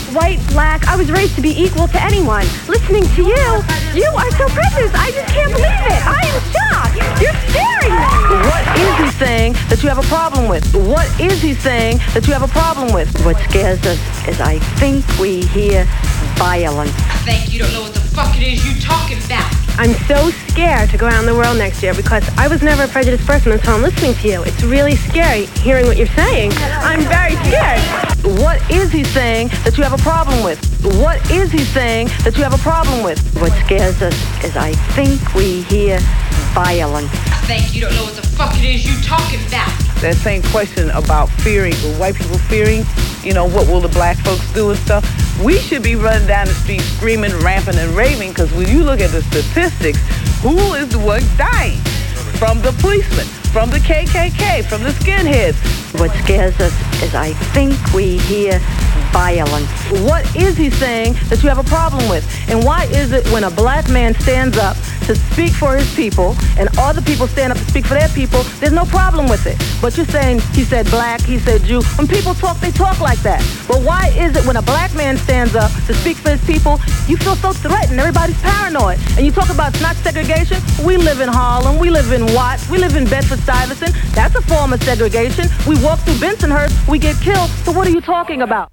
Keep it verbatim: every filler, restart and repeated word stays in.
white, black. I was raised to be equal to anyone. Listening to you, you are so precious. I just can't believe it. I am shocked. You're scaring me. What is he saying that you have a problem with? What is he saying that you have a problem with? What scares us is I think we hear violence. I think you don't know what the fuck it is you talking about. I'm so scared to go out in the world next year because I was never a prejudiced person until I'm listening to you. It's really scary hearing what you're saying. I'm very scared. What is he saying that you have a problem with? What is he saying that you have a problem with? What scares us is I think we hear violence. I think you don't know what the fuck it is you talking about. That same question about fearing, white people fearing, you know, what will the black folks do and stuff. We should be running down the street screaming, ramping, and raving, because when you look at the statistics, who is the one dying? From the policemen, from the K K K, from the skinheads. What scares us is I think we hear violence. What is he saying that you have a problem with? And why is it when a black man stands up to speak for his people and other people stand up to speak for their people, there's no problem with it? But you're saying he said black, he said Jew. When people talk, they talk like that. But why is it when a black man stands up to speak for his people, you feel so threatened, everybody's paranoid? And you talk about it's not segregation. We live in Harlem, we live in Watts, we live in Bedford-Stuyvesant. That's a form of segregation. We walk through Bensonhurst, we get killed. So what are you talking about?